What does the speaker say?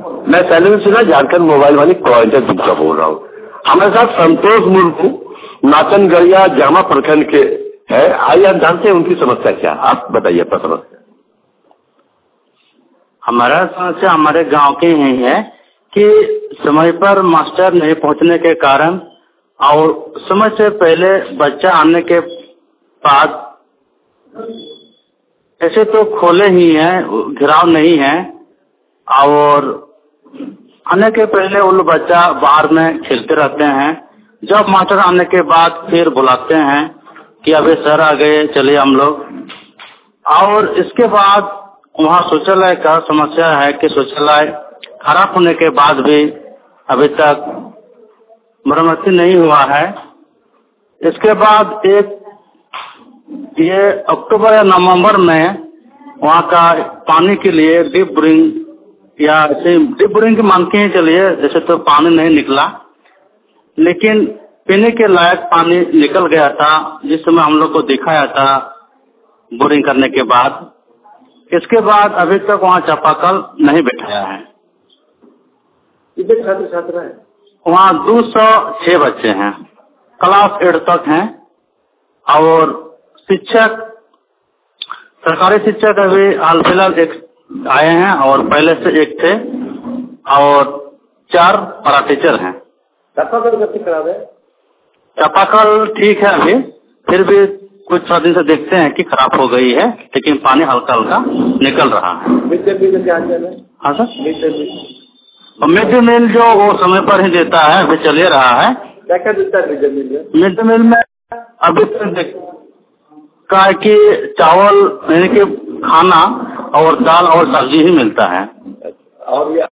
मैं सैलून से ना झारखंड मोबाइल वाली कोऑर्डिनेटर दुबका बोल रहा हूँ। हमारे साथ संतोष मुर्मू नाचनगढ़िया जामा प्रखंड के है। आइए आप जानते हैं उनकी समस्या क्या। आप बताइए अपना समस्या। हमारा समस्या हमारे गांव के ही है कि समय पर मास्टर नहीं पहुंचने के कारण और समय से पहले बच्चा आने के बाद ऐसे तो खोले ही हैं, घिराव नहीं है, और आने के पहले वो लोग बच्चा बाहर में खेलते रहते हैं। जब मास्टर आने के बाद फिर बुलाते हैं कि अभी सर आ गए, चलिए हम लोग। और इसके बाद वहाँ शौचालय का समस्या है कि शौचालय खराब होने के बाद भी अभी तक मरम्मती नहीं हुआ है। इसके बाद ये अक्टूबर या नवंबर में वहाँ का पानी के लिए डीप बोरिंग या ऐसे डीप बोरिंग की मान के ही चलिए, जैसे तो पानी नहीं निकला, लेकिन पीने के लायक पानी निकल गया था जिस समय हम लोग को दिखाया था बोरिंग करने के बाद। इसके बाद अभी तक वहाँ चापाकल नहीं बैठाया है। कितने छात्र छात्रा है वहाँ? 206 बच्चे हैं, क्लास 8 तक हैं। और शिक्षक, सरकारी शिक्षक अभी हाल फिलहाल एक आए हैं और पहले से एक थे, और 4 परा टीचर हैं। चापाकल कैसे खराब है? चापाकल ठीक है, अभी फिर भी कुछ दिन से देखते हैं कि खराब हो गई है, लेकिन पानी हल्का हल्का निकल रहा है। मिड डे मील क्या चल है? हाँ सर, मिड डे मील जो वो समय पर ही देता है, अभी चल रहा है। क्या क्या देता है मिड डे मील में? मिड डे मील में अभी तक का कि चावल यानी कि खाना और दाल और सब्जी ही मिलता है। और